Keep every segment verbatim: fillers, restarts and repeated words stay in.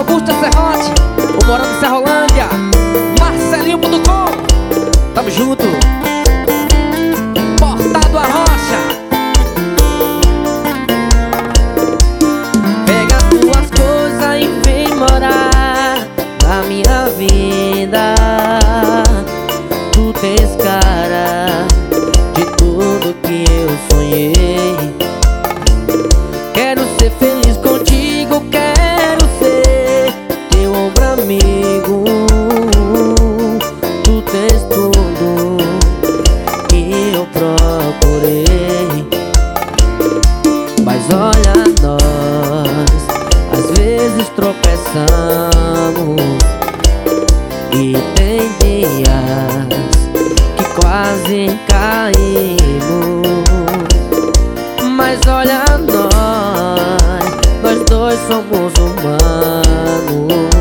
Augusta Serrote, o morando em Serrolândia, Marcelinho ponto com. Tamo junto. Portado a Rocha. Pega tuas coisas e vem morar na minha vida. Tu tens cara de tudo que eu sonhei. Quero ser feliz contigo, quero ser teu ombro amigo. Tu tens tudo que eu procurei. Mas olha nós, às vezes tropeçamos e tem dias que quase caímos. Mas olha nós, nós dois somos humanos.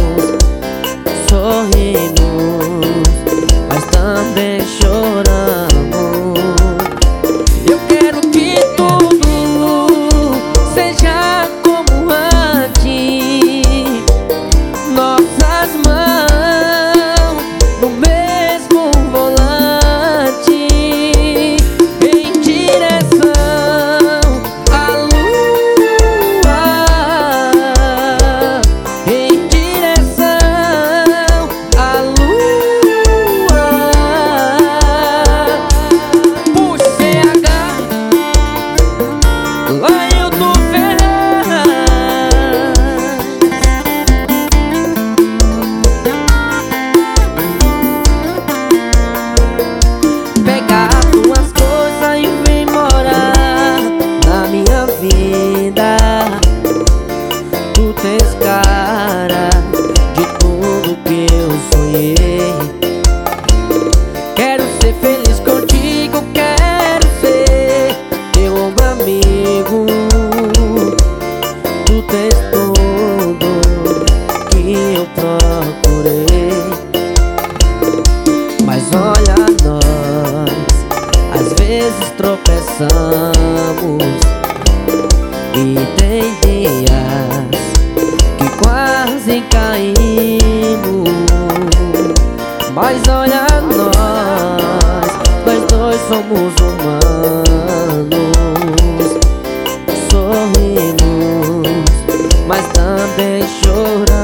Sorrimos, mas também choramos. Eu quero que tudo seja como antes. Nossas mãos no mesmo volante, em direção à lua, em direção à lua. Puxa C H, Lailton Ferraz. Pega as tuas coisas e vem morar na minha vida. Tu tens cara de tudo que eu sonhei. Quero ser feliz contigo, quero ser teu ombro amigo. Tu tens tudo que eu procurei. Mas olha nós, às vezes tropeçamos e tem dias que quase caímos. Mas olha nós, nós dois somos humanos. Sorrimos, mas também choramos.